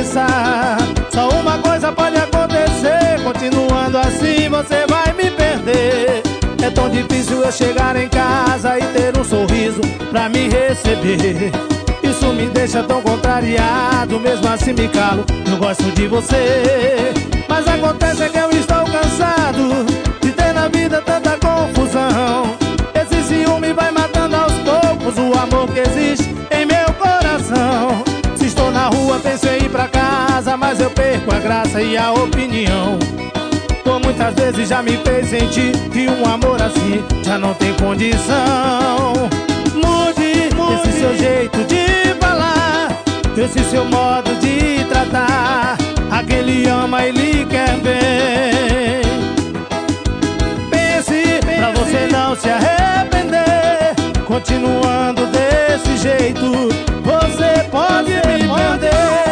pensar. Só uma coisa pode acontecer, continuando assim você vai me perder. É tão difícil eu chegar em casa e ter um sorriso pra me receber. Isso me deixa tão contrariado, mesmo assim me calo, eu gosto de você. Mas acontece que eu estou cansado de ter na vida tanta confusão. Esse ciúme vai matando aos poucos o amor que existe em meu coração. Se estou na rua penso em ir pra casa, mas eu perco a graça e a opinião. Por muitas vezes já me fez sentir que um amor assim já não tem condição. Mude esse seu jeito de falar, esse seu modo de tratar. A quem lhe ama e lhe quer bem. Pense pra você não se arrepender. Continuando desse jeito você pode me perder.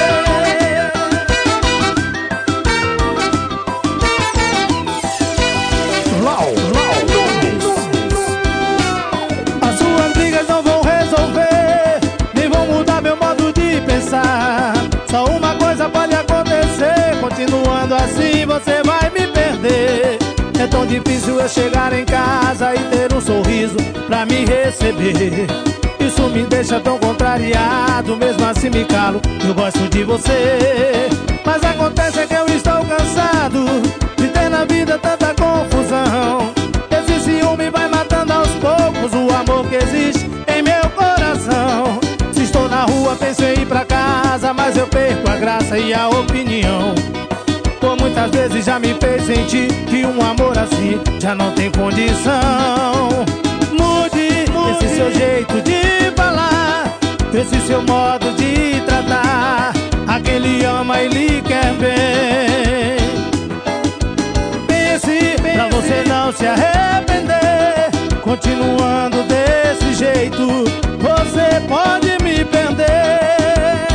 As suas brigas não vão resolver, nem vão mudar meu modo de pensar. Só uma coisa pode acontecer, continuando assim você vai me perder. É tão difícil eu chegar em casa e ter um sorriso pra me receber. Isso me deixa tão contrariado, mesmo assim me calo, eu gosto de você. Mas acontece que eu estou cansado de ter na vida tanta confusão. Esse ciúme vai matando aos poucos o amor que existe em meu coração. Se estou na rua penso em ir pra casa, mas eu perco a graça e a opinião. Por muitas vezes já me fez sentir que um amor assim já não tem condição. Mude esse seu jeito de falar, esse seu modo de tratar. A quem lhe ama e lhe quer bem. Pense pra você não se arrepender. Continuando desse jeito você pode me perder.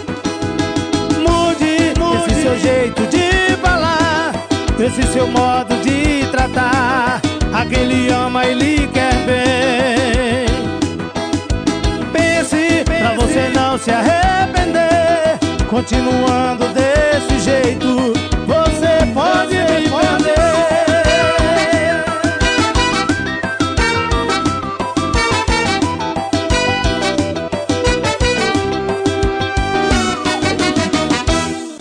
Mude esse seu jeito de falar, esse seu modo de tratar. A quem lhe ama e lhe quer bem. Pense pra você não se arrepender. Continuando